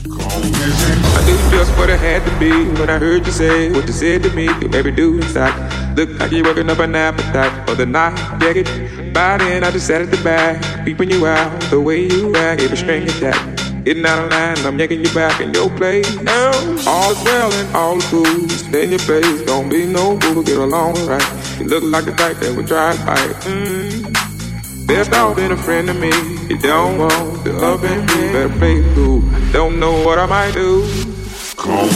I knew just what it had to be when I heard you say what you said to me. Your every do inside look like you're working up an appetite for the night. Get it? By then I just sat at the back, peeping you out the way you act. Every string attack, getting out of line, I'm yanking you back in your place. All is well and all is cool. Stay in your place, don't be no fool. Get along right. You look like the type that would try to fight. Best off being a friend to me. You don't want the up and me. Better play it cool. Don't know what I might do. Cold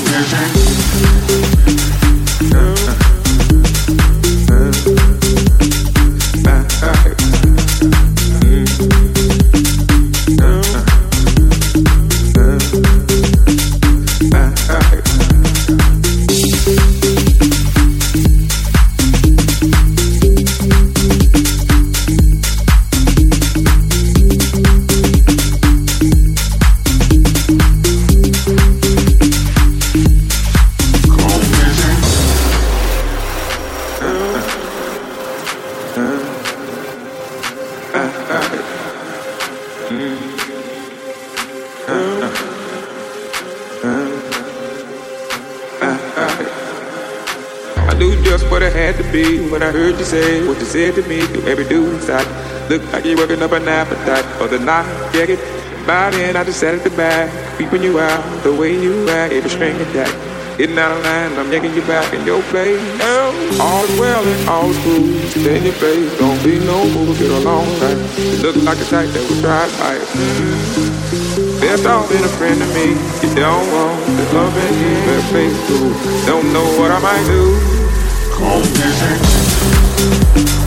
when I heard you say what you said to me. You every do inside look like you're working up an appetite for the night. Get it? By then I just sat at the back, peeping you out the way you act. Every string attack, getting out of line, I'm yanking you back in your place. All is well and all is cool. Stay in your place, don't be no fool. Get along right. You look like a type that would try to fight. Best off being a friend to me. You don't want the love and you better play it cool. Don't know what I might do. Cold music.